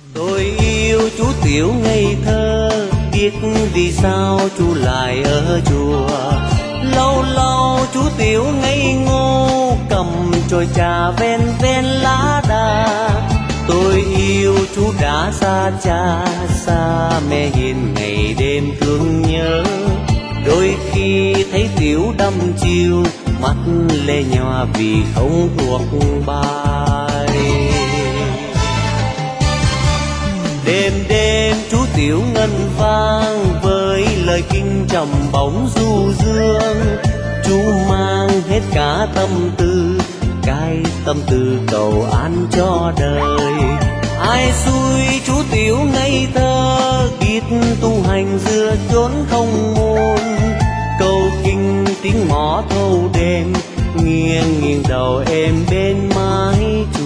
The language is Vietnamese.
Tôi yêu chú Tiểu ngây thơ, biết vì sao chú lại ở chùa. Lâu lâu chú Tiểu ngây ngô, cầm chổi trà ven ven lá đà. Tôi yêu chú đã xa cha, xa mẹ hiền ngày đêm thương nhớ. Đôi khi thấy Tiểu đăm chiêu, mắt lệ nhòa vì không thuộc bài. Đêm đêm chú Tiểu ngân vang với lời kinh trầm bóng du dương. Chú mang hết cả tâm tư, cái tâm tư cầu an cho đời. Ai xui chú Tiểu ngây thơ, biết tu hành giữa chốn không môn. Câu kinh tiếng mõ thâu đêm, nghiêng nghiêng đầu em bên mái